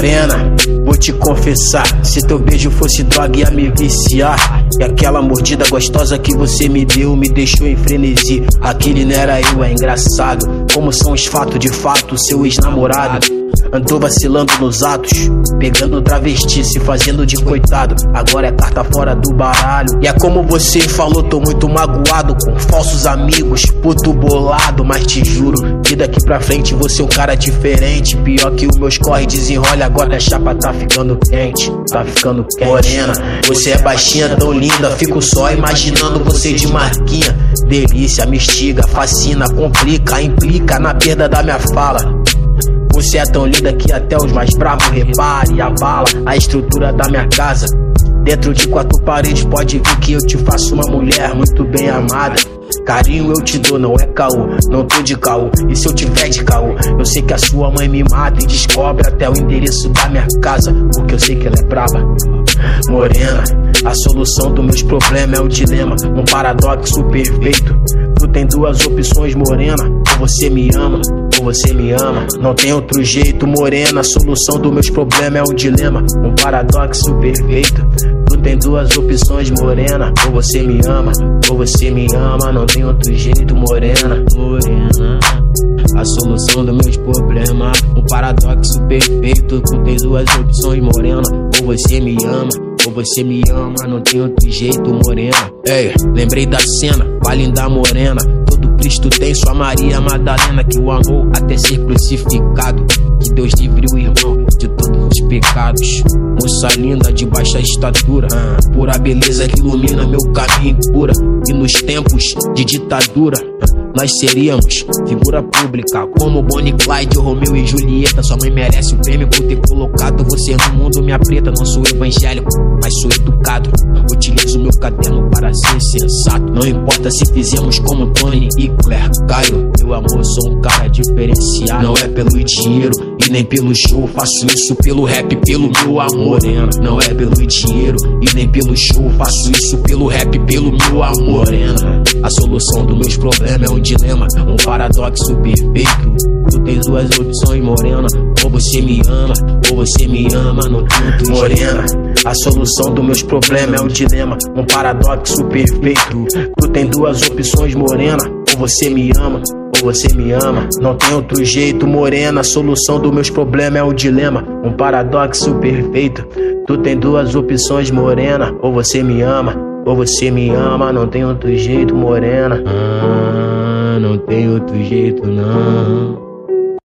Morena, vou te confessar, se teu beijo fosse droga ia me viciar. E aquela mordida gostosa que você me deu me deixou em frenesi. Aquele não era eu, é engraçado como são os fatos. De fato, seu ex-namorado andou vacilando nos atos, pegando travesti, se fazendo de coitado. Agora é carta fora do baralho. E é como você falou, tô muito magoado com falsos amigos, puto bolado. Mas te juro que daqui pra frente você é um cara diferente. Pior que os meus corre desenrola, agora a chapa tá ficando quente. Tá ficando quente. Morena, você é baixinha, tão linda, fico só imaginando você de marquinha. Delícia, me instiga, fascina, complica, implica na perda da minha fala. Você é tão linda que até os mais bravos reparem e abala a estrutura da minha casa. Dentro de 4 paredes pode ver que eu te faço uma mulher muito bem amada. Carinho eu te dou, não é caô, não tô de caô. E se eu tiver de caô, eu sei que a sua mãe me mata e descobre até o endereço da minha casa, porque eu sei que ela é brava. Morena, a solução dos meus problemas é o dilema, um paradoxo perfeito. Tu tem 2 opções, morena, ou você me ama, ou você me ama. Não tem outro jeito, morena, a solução dos meus problemas é um dilema, um paradoxo perfeito. Tu tem 2 opções, morena, ou você me ama, ou você me ama. Não tem outro jeito, morena, morena, a solução dos meus problemas, um paradoxo perfeito. Tu tem 2 opções, morena, ou você me ama, ou você me ama, não tem outro jeito, morena. Ei, lembrei da cena, com a linda morena. Todo Cristo tem sua Maria Madalena, que o amou até ser crucificado. Que Deus livre o irmão de todos os pecados. Moça linda de baixa estatura, pura beleza que ilumina meu caminho pura. E nos tempos de ditadura nós seríamos figura pública, como Bonnie e Clyde ou Romeu e Julieta. Sua mãe merece um prêmio por ter colocado você no mundo, minha preta. Não sou evangélico, mas sou educado. Utilizo meu caderno para ser sensato. Não importa se fizemos como Tony e Claire Caio. Meu amor, sou um cara diferenciado. Não é pelo dinheiro e nem pelo show, faço isso pelo rap, pelo meu amor. Morena, não é pelo dinheiro e nem pelo show, faço isso pelo rap, pelo meu amor. Morena, a solução dos meus problemas é um dilema, um paradoxo perfeito. Tu tens 2 opções, morena, ou você me ama, ou você me ama, não tem outro. Morena, a solução dos meus problemas é um dilema, um paradoxo perfeito. Tu tens 2 opções, morena, ou você me ama, ou você me ama, não tem outro jeito, morena. A solução dos meus problemas é um dilema, um paradoxo perfeito. Tu tem 2 opções, morena, ou você me ama, ou você me ama, não tem outro jeito, morena. Não tem outro jeito, não.